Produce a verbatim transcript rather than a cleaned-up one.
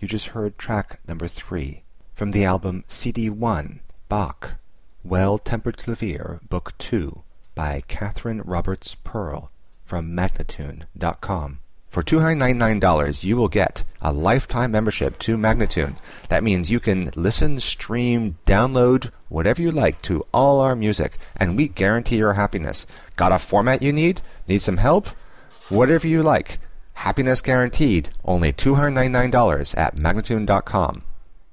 You just heard track number three from the album C D one, Bach, Well-Tempered Clavier, Book two, by Catherine Roberts Pearl, from Magnatune dot com. For two hundred ninety-nine dollars, you will get a lifetime membership to Magnatune. That means you can listen, stream, download, whatever you like to all our music, and we guarantee your happiness. Got a format you need? Need some help? Whatever you like. Happiness guaranteed. Only two hundred ninety-nine dollars at Magnatune dot com.